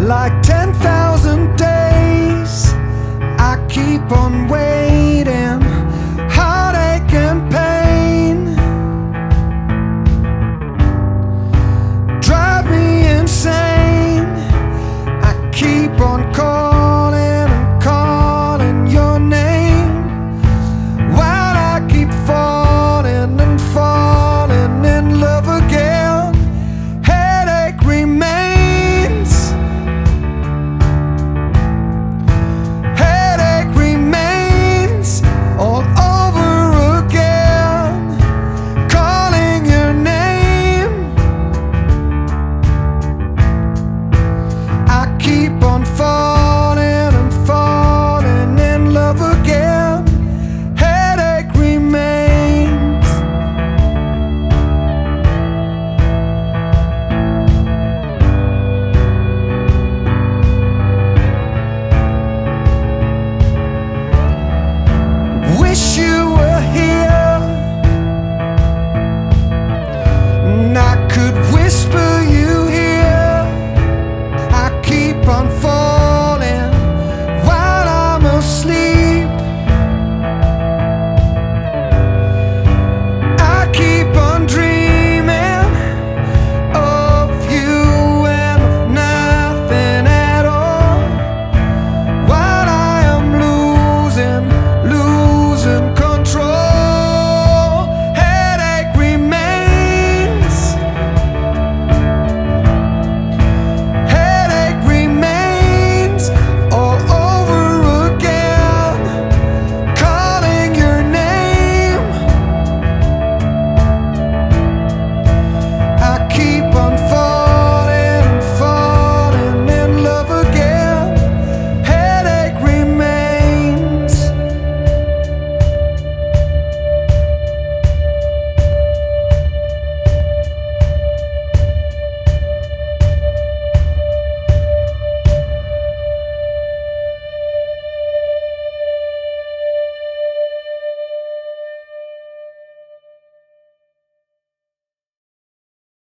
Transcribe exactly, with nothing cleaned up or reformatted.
like ten thousand days. I keep on waiting, heartache and pain drive me insane. I keep on calling and calling your name, while I keep falling and falling in love again. Headache remains, headache remains all over again, calling your name. I keep on falling and falling in love again. Headache remains. Wish you were here, and I could whisper you here. I keep on falling.